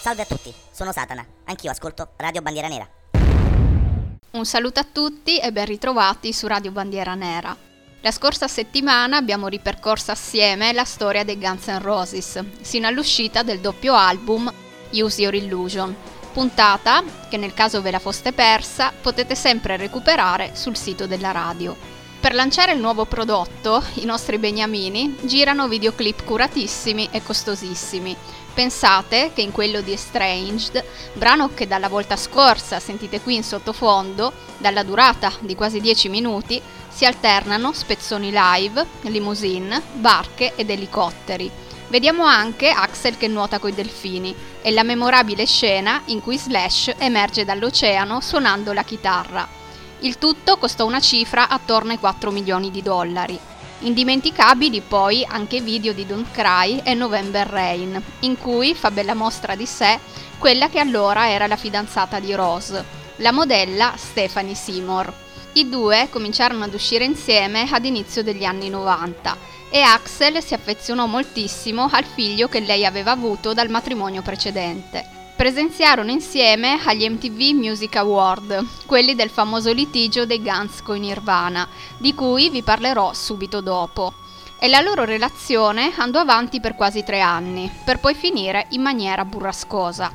Salve a tutti, sono Satana, anch'io ascolto Radio Bandiera Nera. Un saluto a tutti e ben ritrovati su Radio Bandiera Nera. La scorsa settimana abbiamo ripercorso assieme la storia dei Guns N' Roses, sino all'uscita del doppio album Use Your Illusion, puntata che nel caso ve la foste persa potete sempre recuperare sul sito della radio. Per lanciare il nuovo prodotto, i nostri beniamini girano videoclip curatissimi e costosissimi. Pensate che in quello di Estranged, brano che dalla volta scorsa sentite qui in sottofondo, dalla durata di quasi 10 minuti, si alternano spezzoni live, limousine, barche ed elicotteri. Vediamo anche Axl che nuota coi delfini e la memorabile scena in cui Slash emerge dall'oceano suonando la chitarra. Il tutto costò una cifra attorno ai 4 milioni di dollari. Indimenticabili poi anche i video di Don't Cry e November Rain, in cui fa bella mostra di sé quella che allora era la fidanzata di Rose, la modella Stephanie Seymour. I due cominciarono ad uscire insieme ad inizio degli anni 90 e Axl si affezionò moltissimo al figlio che lei aveva avuto dal matrimonio precedente. Presenziarono insieme agli MTV Music Award, quelli del famoso litigio dei Guns con Nirvana, di cui vi parlerò subito dopo. E la loro relazione andò avanti per quasi 3 anni, per poi finire in maniera burrascosa.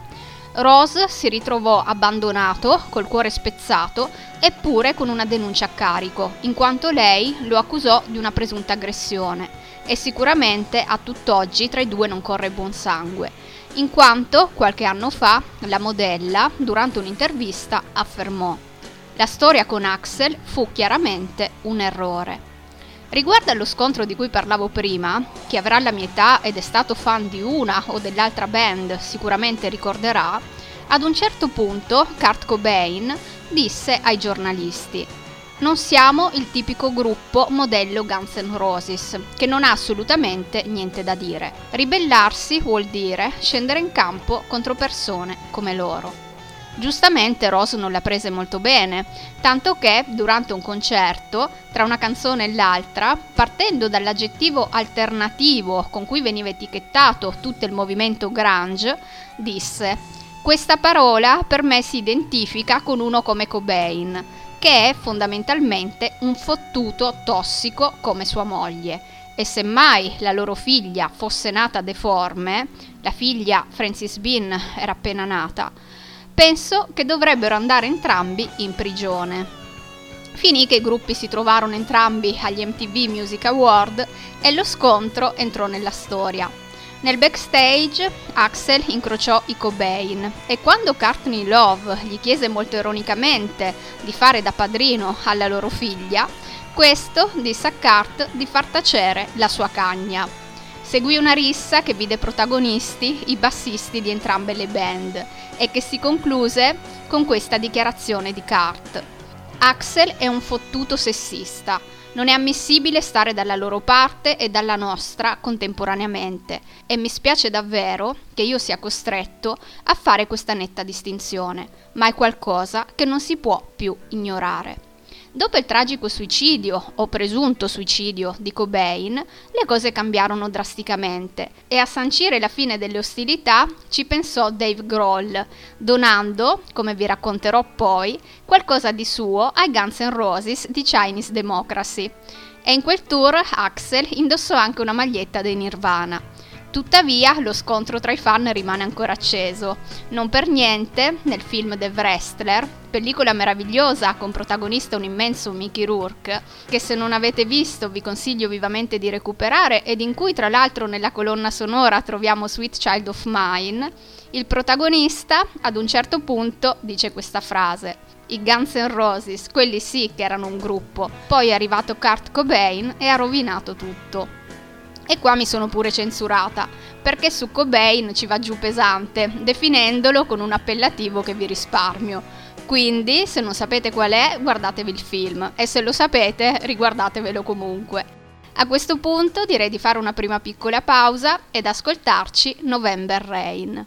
Rose si ritrovò abbandonato, col cuore spezzato, eppure con una denuncia a carico, in quanto lei lo accusò di una presunta aggressione, e sicuramente a tutt'oggi tra i due non corre buon sangue, in quanto qualche anno fa la modella, durante un'intervista, affermò: «La storia con Axl fu chiaramente un errore». Riguardo allo scontro di cui parlavo prima, chi avrà la mia età ed è stato fan di una o dell'altra band sicuramente ricorderà, ad un certo punto Kurt Cobain disse ai giornalisti: «Non siamo il tipico gruppo modello Guns N' Roses, che non ha assolutamente niente da dire. Ribellarsi vuol dire scendere in campo contro persone come loro». Giustamente Rose non la prese molto bene, tanto che durante un concerto, tra una canzone e l'altra, partendo dall'aggettivo alternativo con cui veniva etichettato tutto il movimento grunge, disse: «Questa parola per me si identifica con uno come Cobain, che è fondamentalmente un fottuto tossico come sua moglie, e se mai la loro figlia fosse nata deforme, la figlia Frances Bean era appena nata, penso che dovrebbero andare entrambi in prigione». Finì che i gruppi si trovarono entrambi agli MTV Music Award e lo scontro entrò nella storia. Nel backstage Axl incrociò i Cobain e quando Courtney Love gli chiese molto ironicamente di fare da padrino alla loro figlia, questo disse a Kurt di far tacere la sua cagna. Seguì una rissa che vide protagonisti i bassisti di entrambe le band e che si concluse con questa dichiarazione di Kurt: «Axl è un fottuto sessista. Non è ammissibile stare dalla loro parte e dalla nostra contemporaneamente e mi spiace davvero che io sia costretto a fare questa netta distinzione, ma è qualcosa che non si può più ignorare». Dopo il tragico suicidio, o presunto suicidio, di Cobain, le cose cambiarono drasticamente e a sancire la fine delle ostilità ci pensò Dave Grohl, donando, come vi racconterò poi, qualcosa di suo ai Guns N' Roses di Chinese Democracy. E in quel tour Axl indossò anche una maglietta dei Nirvana. Tuttavia, lo scontro tra i fan rimane ancora acceso. Non per niente, nel film The Wrestler, pellicola meravigliosa con protagonista un immenso Mickey Rourke, che se non avete visto vi consiglio vivamente di recuperare ed in cui tra l'altro nella colonna sonora troviamo Sweet Child of Mine, il protagonista ad un certo punto dice questa frase: «I Guns N' Roses, quelli sì che erano un gruppo, poi è arrivato Kurt Cobain e ha rovinato tutto». E qua mi sono pure censurata, perché su Cobain ci va giù pesante, definendolo con un appellativo che vi risparmio. Quindi, se non sapete qual è, guardatevi il film, e se lo sapete, riguardatevelo comunque. A questo punto direi di fare una prima piccola pausa ed ascoltarci November Rain.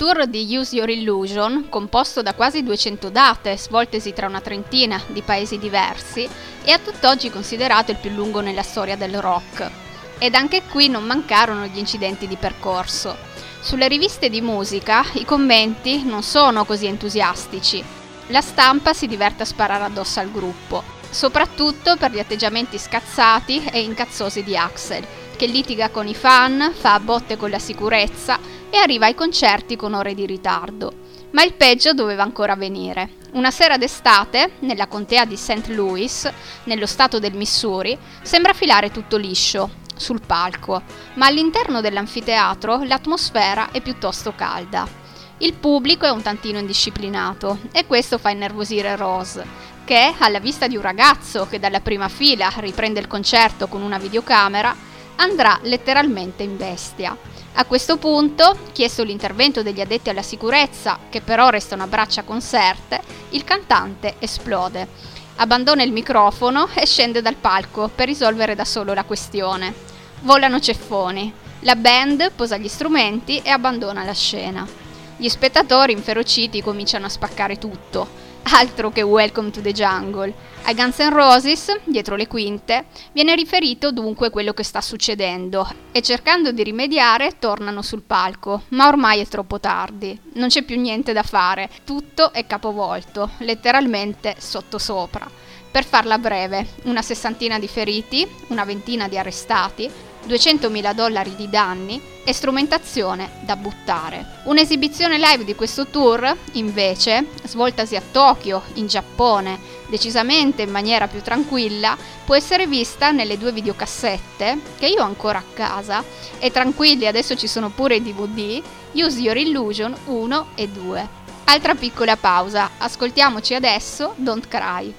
tour di Use Your Illusion, composto da quasi 200 date, svoltesi tra una trentina di paesi diversi, è a tutt'oggi considerato il più lungo nella storia del rock. Ed anche qui non mancarono gli incidenti di percorso. Sulle riviste di musica i commenti non sono così entusiastici. La stampa si diverte a sparare addosso al gruppo, soprattutto per gli atteggiamenti scazzati e incazzosi di Axl, che litiga con i fan, fa a botte con la sicurezza e arriva ai concerti con ore di ritardo. Ma il peggio doveva ancora venire. Una sera d'estate, nella contea di St. Louis, nello stato del Missouri, sembra filare tutto liscio sul palco, ma all'interno dell'anfiteatro l'atmosfera è piuttosto calda. Il pubblico è un tantino indisciplinato e questo fa innervosire Rose, che, alla vista di un ragazzo che dalla prima fila riprende il concerto con una videocamera, andrà letteralmente in bestia. A questo punto, chiesto l'intervento degli addetti alla sicurezza, che però restano a braccia conserte, il cantante esplode. Abbandona il microfono e scende dal palco per risolvere da solo la questione. Volano ceffoni. La band posa gli strumenti e abbandona la scena. Gli spettatori inferociti cominciano a spaccare tutto. Altro che Welcome to the Jungle. Ai Guns N' Roses, dietro le quinte, viene riferito dunque quello che sta succedendo e cercando di rimediare tornano sul palco, ma ormai è troppo tardi, non c'è più niente da fare, tutto è capovolto, letteralmente sottosopra. Per farla breve, una sessantina di feriti, una ventina di arrestati, $200.000 di danni e strumentazione da buttare. Un'esibizione live di questo tour, invece, svoltasi a Tokyo, in Giappone, decisamente in maniera più tranquilla, può essere vista nelle 2 videocassette, che io ho ancora a casa, e tranquilli, adesso ci sono pure i DVD, Use Your Illusion 1 e 2. Altra piccola pausa, ascoltiamoci adesso Don't Cry.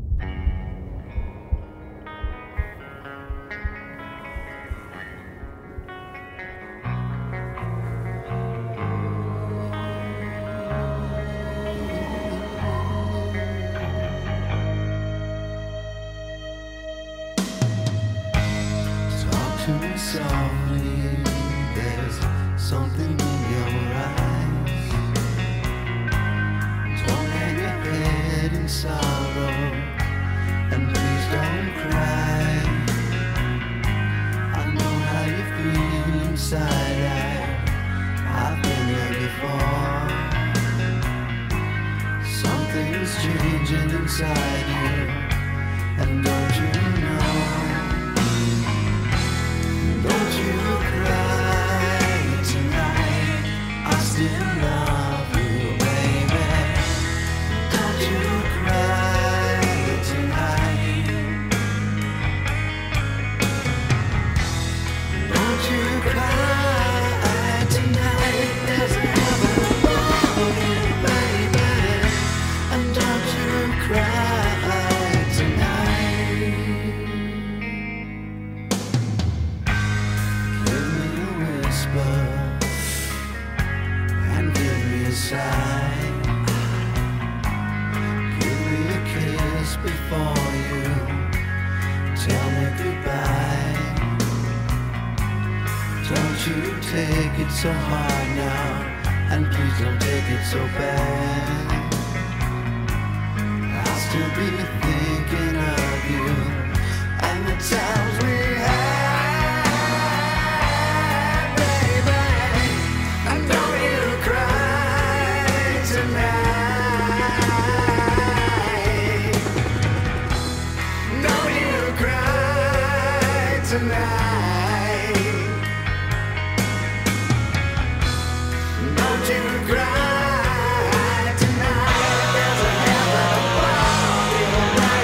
Softly, there's something in your eyes. Don't hang your head in sorrow, and please don't cry. I know how you feel inside. I've been there before. Something's changing inside you, and don't you know? Don't you cry tonight, I still love you, baby. Don't you cry tonight. Don't you cry tonight, there's heaven above you, baby. And don't you cry tonight. And give me a sigh. Give me a kiss before you tell me goodbye. Don't you take it so hard now, and please don't take it so bad. I'll still be thinking of you and the times we had. Tonight, don't you cry tonight. There's a heaven above you.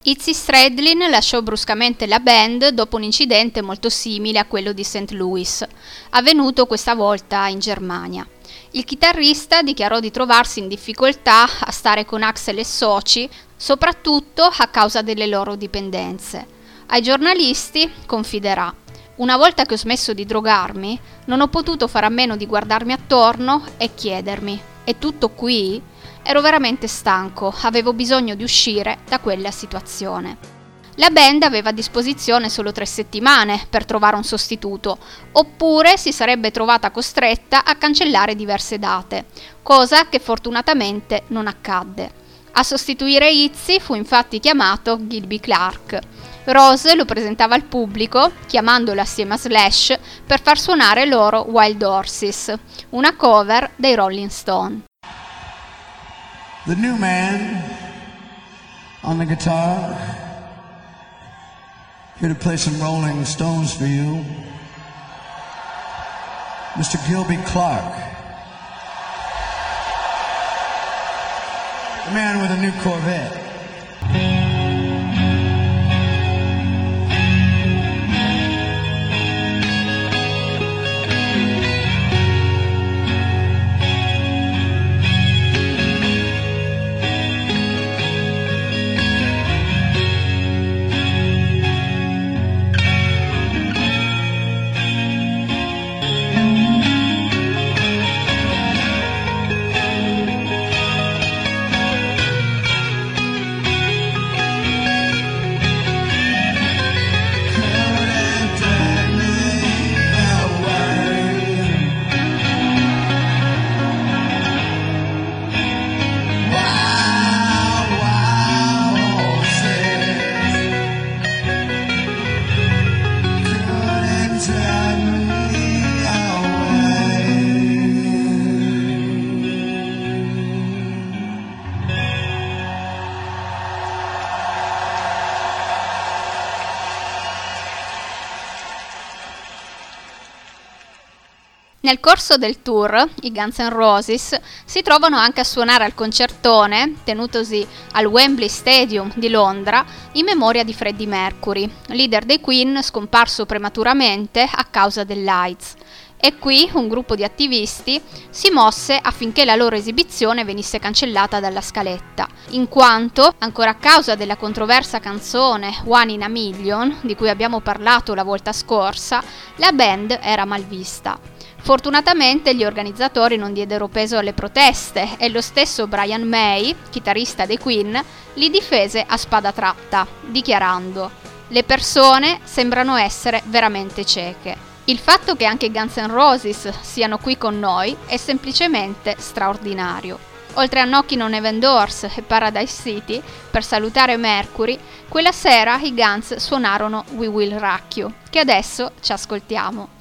Izzy Stradlin lasciò bruscamente la band dopo un incidente molto simile a quello di St. Louis, avvenuto questa volta in Germania. Il chitarrista dichiarò di trovarsi in difficoltà a stare con Axl e soci, soprattutto a causa delle loro dipendenze. Ai giornalisti confiderà: una volta che ho smesso di drogarmi, non ho potuto fare a meno di guardarmi attorno e chiedermi: è tutto qui? Ero veramente stanco, avevo bisogno di uscire da quella situazione. La band aveva a disposizione solo 3 settimane per trovare un sostituto, oppure si sarebbe trovata costretta a cancellare diverse date, cosa che fortunatamente non accadde. A sostituire Izzy fu infatti chiamato Gilby Clarke. Rose lo presentava al pubblico, chiamandolo assieme a Slash per far suonare loro Wild Horses, una cover dei Rolling Stone. The new man on the guitar, here to play some Rolling Stones for you, Mr. Gilby Clarke. The man with a new Corvette. Nel corso del tour, i Guns N' Roses si trovano anche a suonare al concertone, tenutosi al Wembley Stadium di Londra, in memoria di Freddie Mercury, leader dei Queen scomparso prematuramente a causa dell'AIDS. E qui un gruppo di attivisti si mosse affinché la loro esibizione venisse cancellata dalla scaletta, in quanto, ancora a causa della controversa canzone One in a Million, di cui abbiamo parlato la volta scorsa, la band era mal vista. Fortunatamente gli organizzatori non diedero peso alle proteste e lo stesso Brian May, chitarrista dei Queen, li difese a spada tratta, dichiarando: «Le persone sembrano essere veramente cieche. Il fatto che anche i Guns N' Roses siano qui con noi è semplicemente straordinario». Oltre a Knockin' on Heaven's Doors e Paradise City, per salutare Mercury, quella sera i Guns suonarono We Will Rock You, che adesso ci ascoltiamo.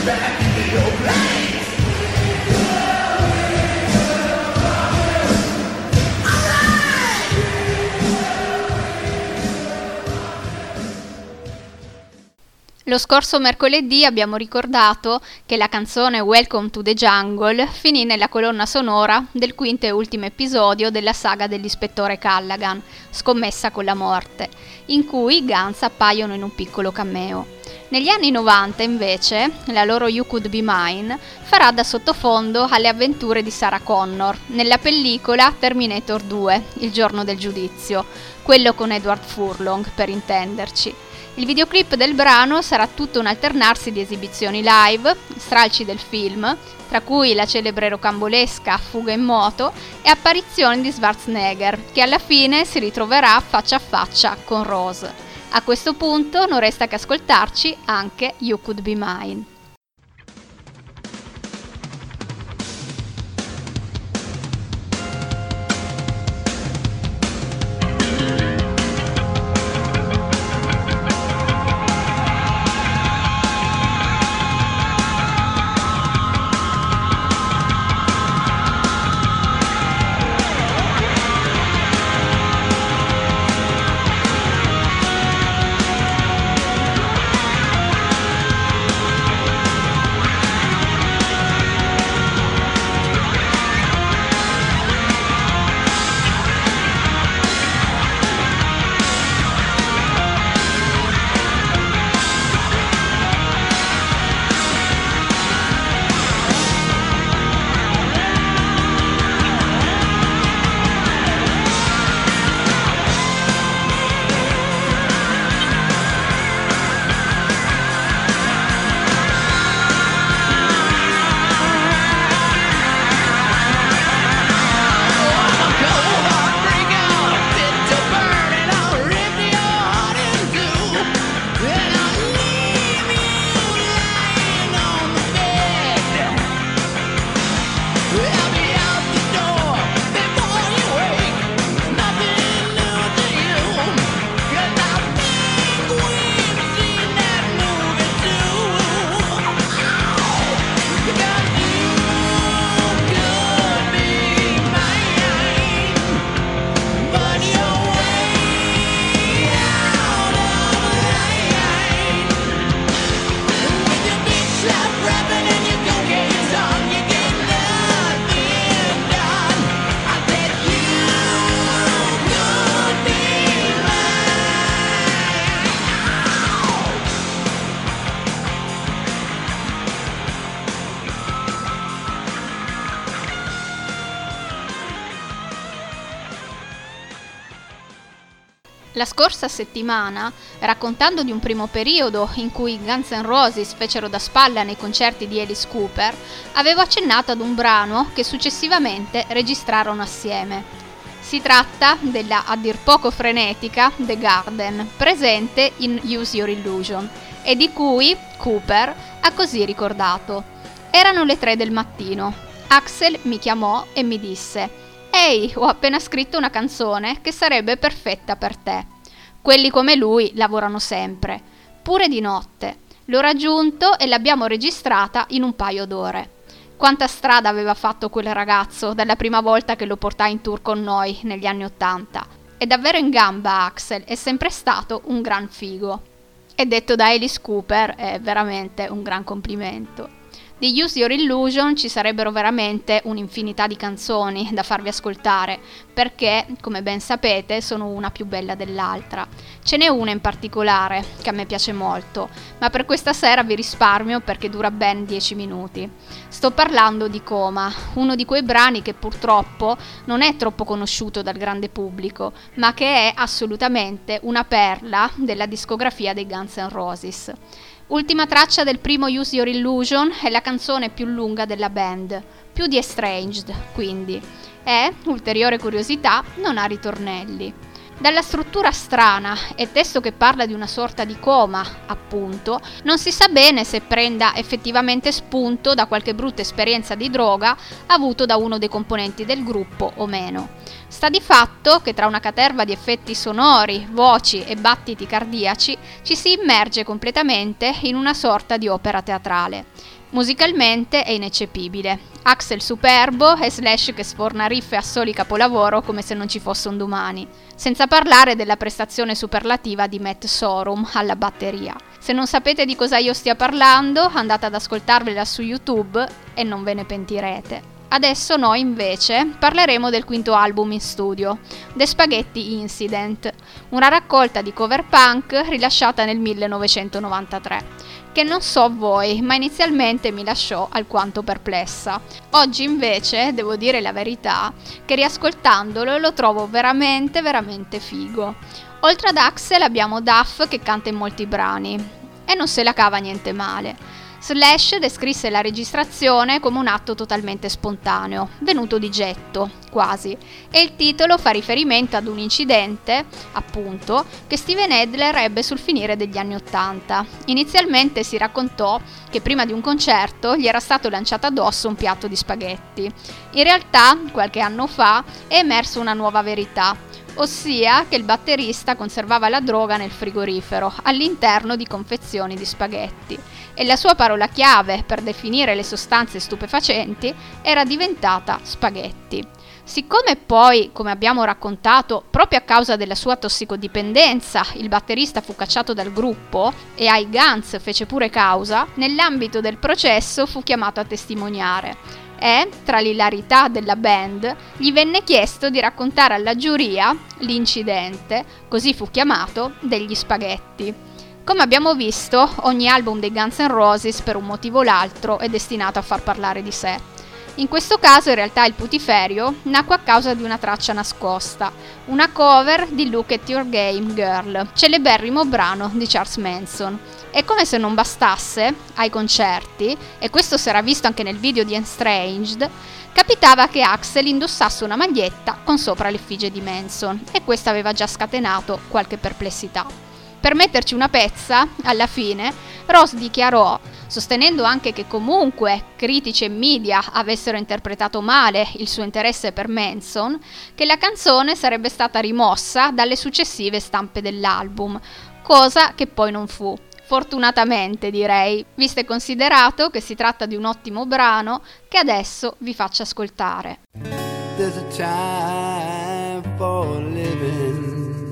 Lo scorso mercoledì abbiamo ricordato che la canzone Welcome to the Jungle finì nella colonna sonora del quinto e ultimo episodio della saga dell'ispettore Callaghan, Scommessa con la morte, in cui i Guns appaiono in un piccolo cameo. Negli anni 90 invece la loro You Could Be Mine farà da sottofondo alle avventure di Sarah Connor nella pellicola Terminator 2, Il giorno del giudizio, quello con Edward Furlong per intenderci. Il videoclip del brano sarà tutto un alternarsi di esibizioni live, stralci del film, tra cui la celebre rocambolesca Fuga in moto e apparizioni di Schwarzenegger, che alla fine si ritroverà faccia a faccia con Rose. A questo punto non resta che ascoltarci anche You Could Be Mine. La scorsa settimana, raccontando di un primo periodo in cui i Guns N' Roses fecero da spalla nei concerti di Alice Cooper, avevo accennato ad un brano che successivamente registrarono assieme. Si tratta della a dir poco frenetica The Garden, presente in Use Your Illusion, e di cui Cooper ha così ricordato. Erano le 3 del mattino. Axl mi chiamò e mi disse: «Ehi, ho appena scritto una canzone che sarebbe perfetta per te. Quelli come lui lavorano sempre, pure di notte. L'ho raggiunto e l'abbiamo registrata in un paio d'ore». Quanta strada aveva fatto quel ragazzo dalla prima volta che lo portai in tour con noi negli anni '80. È davvero in gamba Axl, è sempre stato un gran figo. E detto da Alice Cooper è veramente un gran complimento. Di Use Your Illusion ci sarebbero veramente un'infinità di canzoni da farvi ascoltare, perché, come ben sapete, sono una più bella dell'altra. Ce n'è una in particolare che a me piace molto, ma per questa sera vi risparmio perché dura ben 10 minuti. Sto parlando di Coma, uno di quei brani che purtroppo non è troppo conosciuto dal grande pubblico, ma che è assolutamente una perla della discografia dei Guns N' Roses. Ultima traccia del primo Use Your Illusion è la canzone più lunga della band, più di Estranged, quindi. E, ulteriore curiosità, non ha ritornelli. Dalla struttura strana e testo che parla di una sorta di coma, appunto, non si sa bene se prenda effettivamente spunto da qualche brutta esperienza di droga avuto da uno dei componenti del gruppo o meno. Sta di fatto che tra una caterva di effetti sonori, voci e battiti cardiaci ci si immerge completamente in una sorta di opera teatrale. Musicalmente è ineccepibile. Axel superbo e Slash che sforna riff e assoli capolavoro come se non ci fosse un domani. Senza parlare della prestazione superlativa di Matt Sorum alla batteria. Se non sapete di cosa io stia parlando, andate ad ascoltarvela su YouTube e non ve ne pentirete. Adesso noi invece parleremo del quinto album in studio, The Spaghetti Incident, una raccolta di cover punk rilasciata nel 1993, che non so voi, ma inizialmente mi lasciò alquanto perplessa. Oggi invece, devo dire la verità, che riascoltandolo lo trovo veramente figo. Oltre ad Axel abbiamo Duff che canta in molti brani, e non se la cava niente male. Slash descrisse la registrazione come un atto totalmente spontaneo, venuto di getto, quasi, e il titolo fa riferimento ad un incidente, appunto, che Steven Adler ebbe sul finire degli anni '80. Inizialmente si raccontò che prima di un concerto gli era stato lanciato addosso un piatto di spaghetti. In realtà, qualche anno fa, è emersa una nuova verità, ossia che il batterista conservava la droga nel frigorifero, all'interno di confezioni di spaghetti, e la sua parola chiave per definire le sostanze stupefacenti era diventata spaghetti. Siccome poi, come abbiamo raccontato, proprio a causa della sua tossicodipendenza, il batterista fu cacciato dal gruppo e ai Guns fece pure causa, nell'ambito del processo fu chiamato a testimoniare. E, tra l'ilarità della band, gli venne chiesto di raccontare alla giuria l'incidente, così fu chiamato, degli spaghetti. Come abbiamo visto, ogni album dei Guns N' Roses per un motivo o l'altro è destinato a far parlare di sé. In questo caso in realtà il putiferio nacque a causa di una traccia nascosta, una cover di Look at Your Game Girl, celeberrimo brano di Charles Manson. E come se non bastasse, ai concerti, e questo si era visto anche nel video di Estranged, capitava che Axel indossasse una maglietta con sopra l'effigie di Manson, e questo aveva già scatenato qualche perplessità. Per metterci una pezza, alla fine, Ross dichiarò, sostenendo anche che comunque critici e media avessero interpretato male il suo interesse per Manson, che la canzone sarebbe stata rimossa dalle successive stampe dell'album, cosa che poi non fu. Fortunatamente direi, visto e considerato che si tratta di un ottimo brano che adesso vi faccio ascoltare. There's a time for living.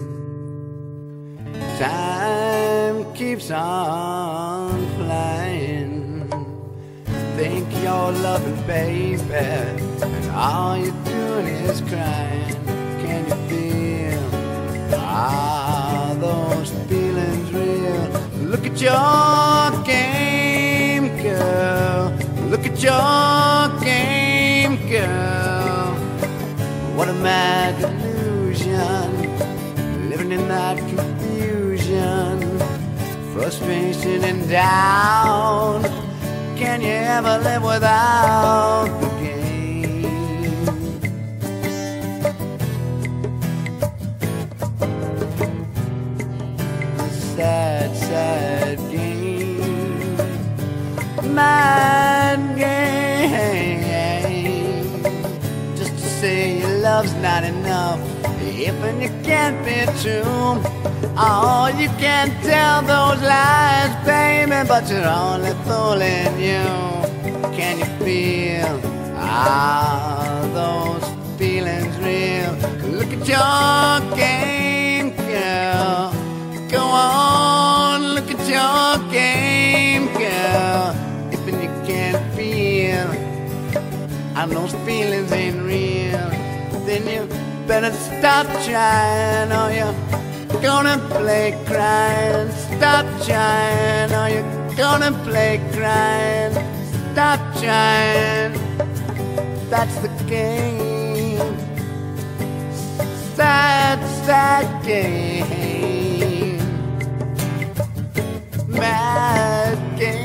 Time keeps on flying. Think you're loving, baby, and all you're doing is crying. Can you feel? Are those feelings real? Look at your game, girl. Look at your game, girl. What a mad delusion, living in that confusion, frustration and doubt. Can you ever live without the game? Sad, sad game, mad game. Just to say your love's not enough, if and it can't be true. Oh, you can't tell those lies, baby, but you're only fooling you. Can you feel? Are those feelings real? Look at your game, girl. Go on, look at your game, girl. If and you can't feel, and those feelings ain't real, then you better stop trying, or you're gonna play crying. Stop trying, or you're gonna play crying. Stop trying, that's the game. Sad, sad game. Mad game.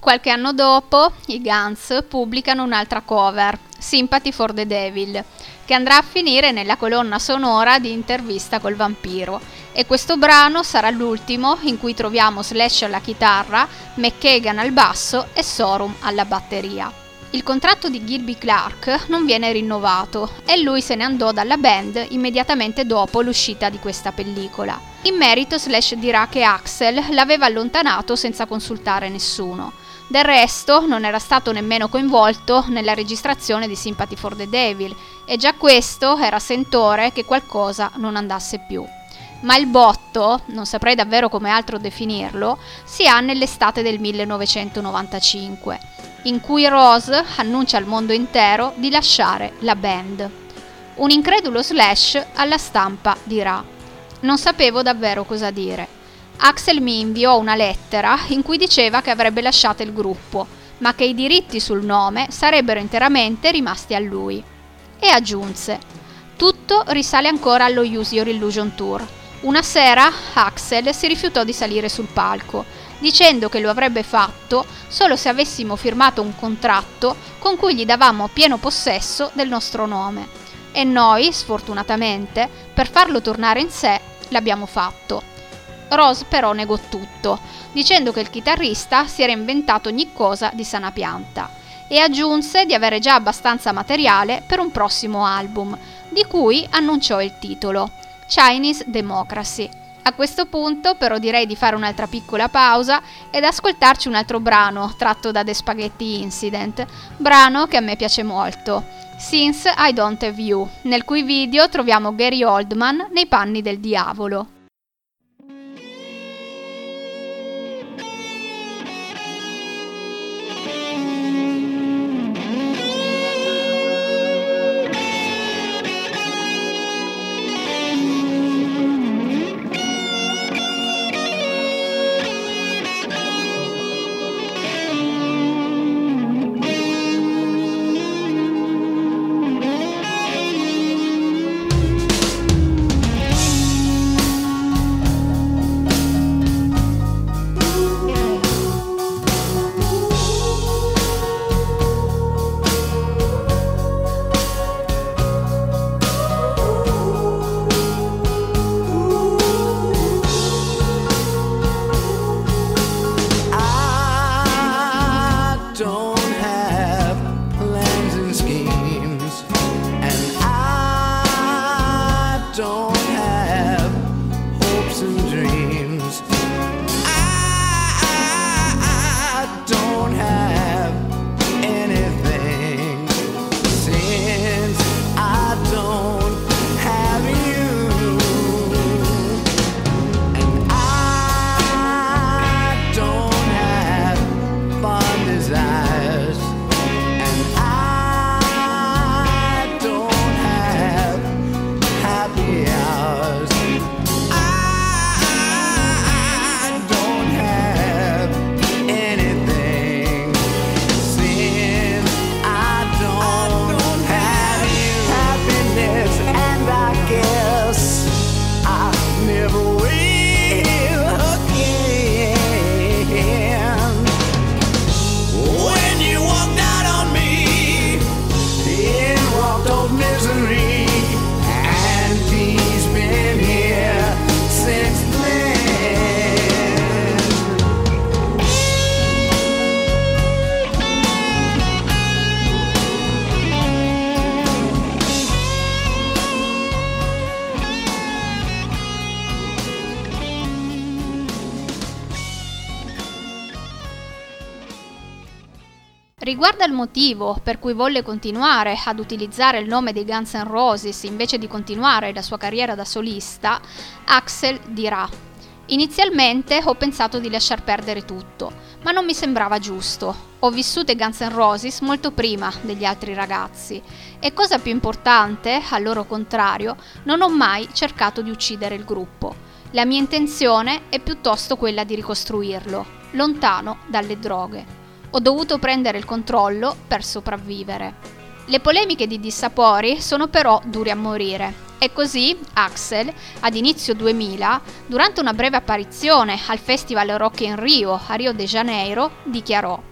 Qualche anno dopo, i Guns pubblicano un'altra cover, Sympathy for the Devil, che andrà a finire nella colonna sonora di Intervista col vampiro, e questo brano sarà l'ultimo in cui troviamo Slash alla chitarra, McKagan al basso e Sorum alla batteria. Il contratto di Gilby Clarke non viene rinnovato e lui se ne andò dalla band immediatamente dopo l'uscita di questa pellicola. In merito Slash dirà che Axl l'aveva allontanato senza consultare nessuno. Del resto non era stato nemmeno coinvolto nella registrazione di Sympathy for the Devil e già questo era sentore che qualcosa non andasse più. Ma il botto, non saprei davvero come altro definirlo, si ha nell'estate del 1995, in cui Rose annuncia al mondo intero di lasciare la band. Un incredulo Slash alla stampa dirà: "Non sapevo davvero cosa dire. Axl mi inviò una lettera in cui diceva che avrebbe lasciato il gruppo, ma che i diritti sul nome sarebbero interamente rimasti a lui." E aggiunse: "Tutto risale ancora allo Use Your Illusion Tour. Una sera Axl si rifiutò di salire sul palco, dicendo che lo avrebbe fatto solo se avessimo firmato un contratto con cui gli davamo pieno possesso del nostro nome. E noi, sfortunatamente, per farlo tornare in sé, l'abbiamo fatto." Rose però negò tutto, dicendo che il chitarrista si era inventato ogni cosa di sana pianta, e aggiunse di avere già abbastanza materiale per un prossimo album, di cui annunciò il titolo, Chinese Democracy. A questo punto però direi di fare un'altra piccola pausa ed ascoltarci un altro brano tratto da The Spaghetti Incident, brano che a me piace molto, Since I Don't Have You, nel cui video troviamo Gary Oldman nei panni del diavolo. Riguardo al motivo per cui volle continuare ad utilizzare il nome dei Guns N' Roses invece di continuare la sua carriera da solista, Axl dirà: "Inizialmente ho pensato di lasciar perdere tutto, ma non mi sembrava giusto. Ho vissuto i Guns N' Roses molto prima degli altri ragazzi e, cosa più importante, al loro contrario, non ho mai cercato di uccidere il gruppo. La mia intenzione è piuttosto quella di ricostruirlo, lontano dalle droghe. Ho dovuto prendere il controllo per sopravvivere." Le polemiche di dissapori sono però dure a morire, e così Axl, ad inizio 2000, durante una breve apparizione al Festival Rock in Rio a Rio de Janeiro, dichiarò: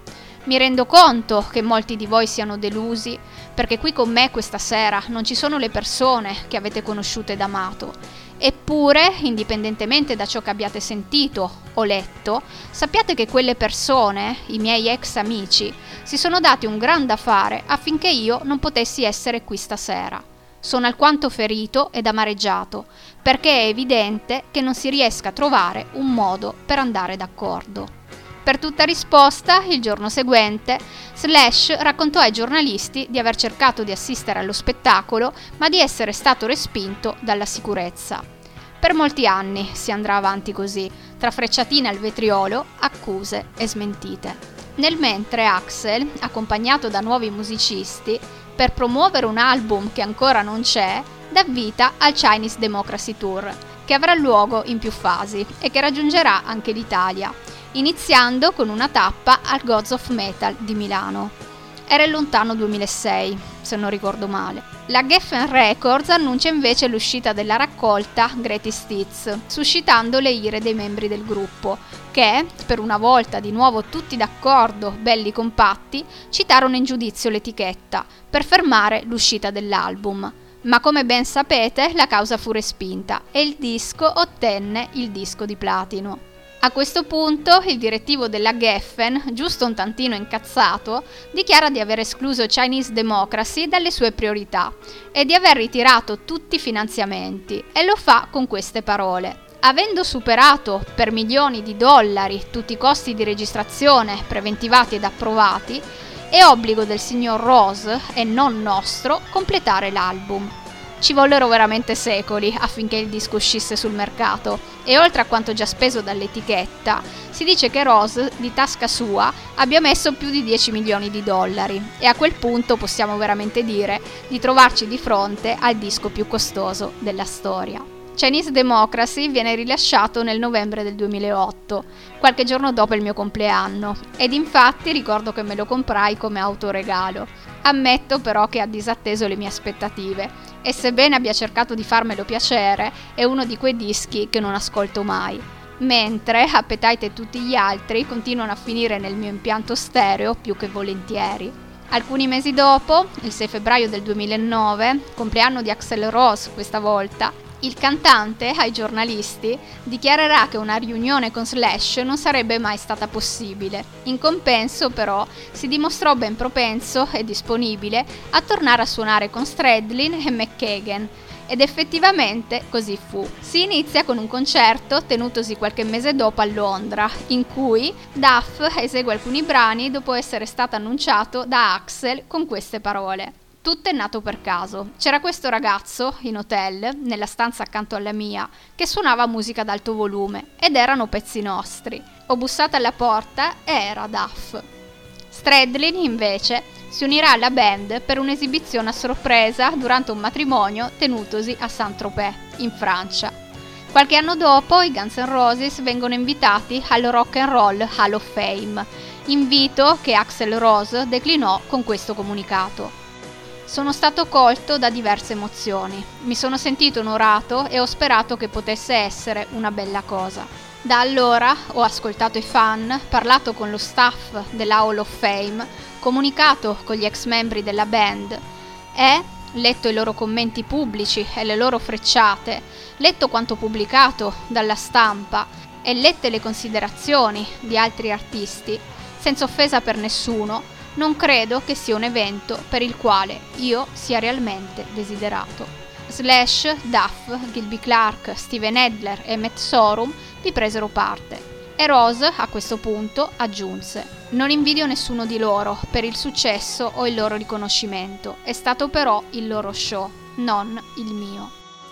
Mi rendo conto che molti di voi siano delusi, perché qui con me questa sera non ci sono le persone che avete conosciuto ed amato. Eppure, indipendentemente da ciò che abbiate sentito o letto, sappiate che quelle persone, i miei ex amici, si sono dati un gran da fare affinché io non potessi essere qui stasera. Sono alquanto ferito ed amareggiato, perché è evidente che non si riesca a trovare un modo per andare d'accordo. Per tutta risposta, il giorno seguente, Slash raccontò ai giornalisti di aver cercato di assistere allo spettacolo, ma di essere stato respinto dalla sicurezza. Per molti anni si andrà avanti così, tra frecciatine al vetriolo, accuse e smentite. Nel mentre Axel, accompagnato da nuovi musicisti, per promuovere un album che ancora non c'è, dà vita al Chinese Democracy Tour, che avrà luogo in più fasi e che raggiungerà anche l'Italia, iniziando con una tappa al Gods of Metal di Milano. Era il lontano 2006, se non ricordo male. La Geffen Records annuncia invece l'uscita della raccolta Greatest Hits, suscitando le ire dei membri del gruppo, che, per una volta di nuovo tutti d'accordo, belli compatti, citarono in giudizio l'etichetta per fermare l'uscita dell'album. Ma come ben sapete, la causa fu respinta e il disco ottenne il disco di platino. A questo punto il direttivo della Geffen, giusto un tantino incazzato, dichiara di aver escluso Chinese Democracy dalle sue priorità e di aver ritirato tutti i finanziamenti, e lo fa con queste parole. Avendo superato per milioni di dollari tutti i costi di registrazione preventivati ed approvati, è obbligo del signor Rose, e non nostro, completare l'album. Ci vollero veramente secoli affinché il disco uscisse sul mercato, e oltre a quanto già speso dall'etichetta, si dice che Rose di tasca sua abbia messo più di 10 milioni di dollari, e a quel punto possiamo veramente dire di trovarci di fronte al disco più costoso della storia. Chinese Democracy viene rilasciato nel novembre del 2008, qualche giorno dopo il mio compleanno, ed infatti ricordo che me lo comprai come autoregalo. Ammetto però che ha disatteso le mie aspettative, e sebbene abbia cercato di farmelo piacere, è uno di quei dischi che non ascolto mai. Mentre Appetite e tutti gli altri continuano a finire nel mio impianto stereo più che volentieri. Alcuni mesi dopo, il 6 febbraio del 2009, compleanno di Axl Rose questa volta, il cantante, ai giornalisti, dichiarerà che una riunione con Slash non sarebbe mai stata possibile. In compenso, però, si dimostrò ben propenso e disponibile a tornare a suonare con Stradlin e McKagan, ed effettivamente così fu. Si inizia con un concerto tenutosi qualche mese dopo a Londra, in cui Duff esegue alcuni brani dopo essere stato annunciato da Axl con queste parole. Tutto è nato per caso. C'era questo ragazzo in hotel, nella stanza accanto alla mia, che suonava musica ad alto volume, ed erano pezzi nostri. Ho bussato alla porta e era Duff. Stradlin, invece, si unirà alla band per un'esibizione a sorpresa durante un matrimonio tenutosi a Saint-Tropez, in Francia. Qualche anno dopo, i Guns N' Roses vengono invitati al Rock and Roll Hall of Fame, invito che Axl Rose declinò con questo comunicato. Sono stato colto da diverse emozioni. Mi sono sentito onorato e ho sperato che potesse essere una bella cosa. Da allora ho ascoltato i fan, parlato con lo staff della Hall of Fame, comunicato con gli ex membri della band e letto i loro commenti pubblici e le loro frecciate, letto quanto pubblicato dalla stampa e lette le considerazioni di altri artisti, senza offesa per nessuno. Non credo che sia un evento per il quale io sia realmente desiderato. Slash, Duff, Gilby Clarke, Steven Adler e Matt Sorum vi presero parte. E Rose, a questo punto, aggiunse: non invidio nessuno di loro per il successo o il loro riconoscimento, è stato però il loro show, non il mio.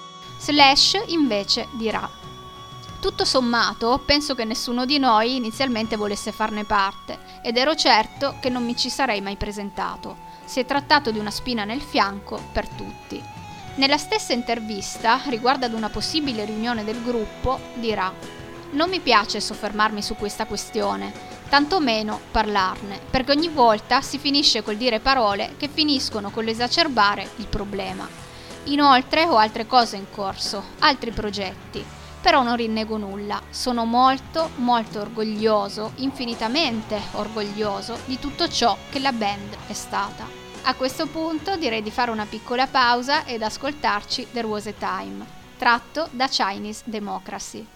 Slash invece dirà: tutto sommato, penso che nessuno di noi inizialmente volesse farne parte, ed ero certo che non mi ci sarei mai presentato. Si è trattato di una spina nel fianco per tutti. Nella stessa intervista, riguardo ad una possibile riunione del gruppo, dirà: non mi piace soffermarmi su questa questione, tantomeno parlarne, perché ogni volta si finisce col dire parole che finiscono con l'esacerbare il problema. Inoltre ho altre cose in corso, altri progetti. però non rinnego nulla. Sono molto, molto orgoglioso, infinitamente orgoglioso di tutto ciò che la band è stata. A questo punto direi di fare una piccola pausa ed ascoltarci There Was a Time, tratto da Chinese Democracy.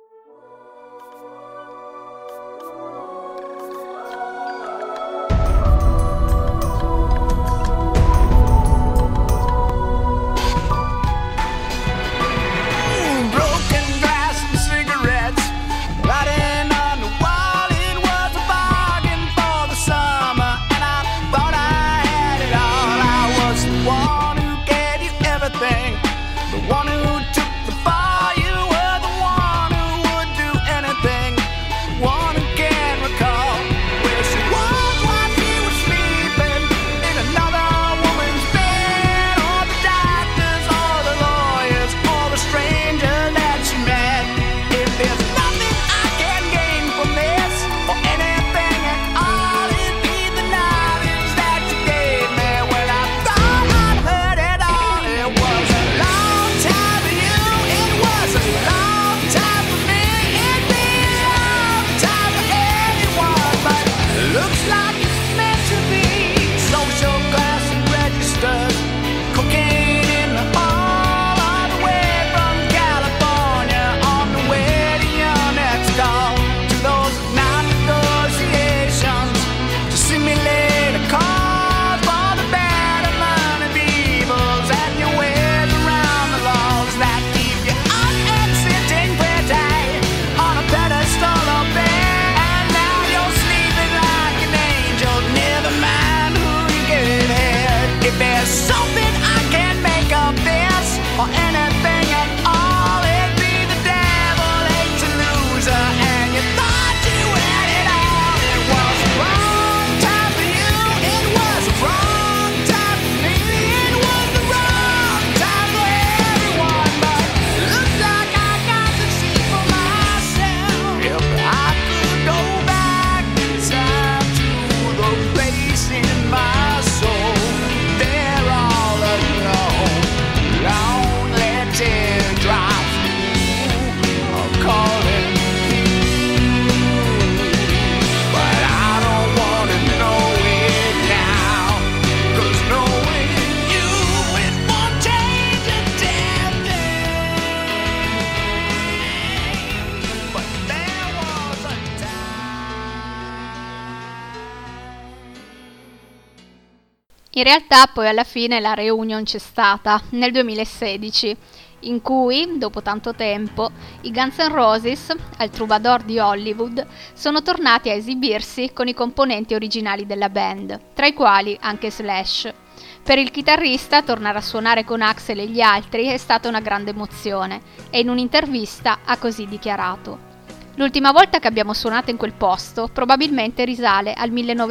In realtà poi alla fine la reunion c'è stata nel 2016, in cui, dopo tanto tempo, i Guns N' Roses, al Troubadour di Hollywood, sono tornati a esibirsi con i componenti originali della band, tra i quali anche Slash. Per il chitarrista tornare a suonare con Axl e gli altri è stata una grande emozione e in un'intervista ha così dichiarato: "L'ultima volta che abbiamo suonato in quel posto probabilmente risale al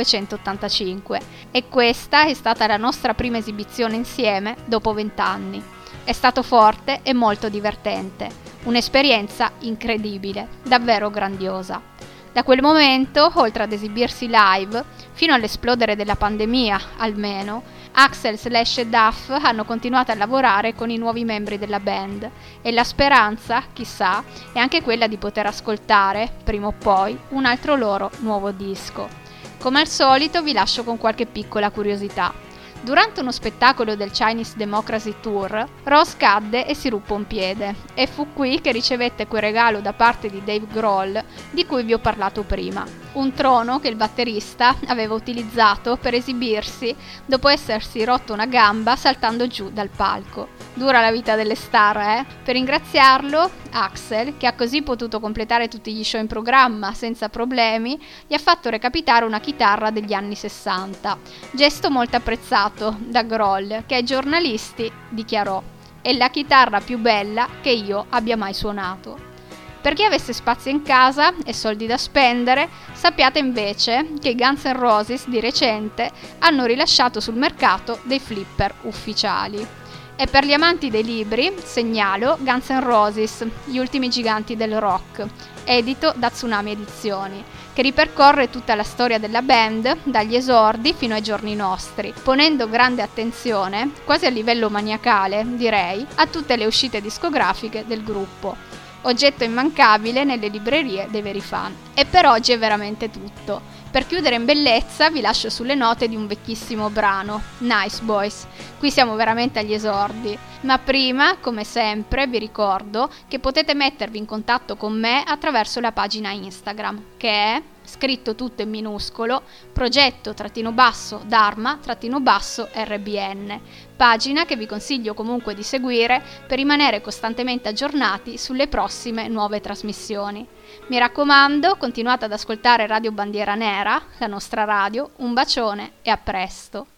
1985 e questa è stata la nostra prima esibizione insieme dopo 20 anni. È stato forte e molto divertente, un'esperienza incredibile, davvero grandiosa. Da quel momento, oltre ad esibirsi live, fino all'esplodere della pandemia almeno, Axl, Slash e Duff hanno continuato a lavorare con i nuovi membri della band e la speranza, chissà, è anche quella di poter ascoltare, prima o poi, un altro loro nuovo disco. Come al solito vi lascio con qualche piccola curiosità. Durante uno spettacolo del Chinese Democracy Tour, Ross cadde e si ruppe un piede, e fu qui che ricevette quel regalo da parte di Dave Grohl di cui vi ho parlato prima. Un trono che il batterista aveva utilizzato per esibirsi dopo essersi rotto una gamba saltando giù dal palco. Dura la vita delle star, eh? Per ringraziarlo, Axl, che ha così potuto completare tutti gli show in programma senza problemi, gli ha fatto recapitare una chitarra degli anni 60. Gesto molto apprezzato da Grohl, che ai giornalisti dichiarò: "È la chitarra più bella che io abbia mai suonato". Per chi avesse spazio in casa e soldi da spendere, sappiate invece che i Guns N' Roses di recente hanno rilasciato sul mercato dei flipper ufficiali. E per gli amanti dei libri segnalo Guns N' Roses, gli ultimi giganti del rock, edito da Tsunami Edizioni, che ripercorre tutta la storia della band dagli esordi fino ai giorni nostri, ponendo grande attenzione, quasi a livello maniacale direi, a tutte le uscite discografiche del gruppo. oggetto immancabile nelle librerie dei veri fan. E per oggi è veramente tutto. Per chiudere in bellezza vi lascio sulle note di un vecchissimo brano, Nice Boys. Qui siamo veramente agli esordi, ma prima, come sempre, vi ricordo che potete mettervi in contatto con me attraverso la pagina Instagram, che è, scritto tutto in minuscolo, progetto-dharma-rbn, pagina che vi consiglio comunque di seguire per rimanere costantemente aggiornati sulle prossime nuove trasmissioni. Mi raccomando, continuate ad ascoltare Radio Bandiera Nera, la nostra radio. Un bacione e a presto!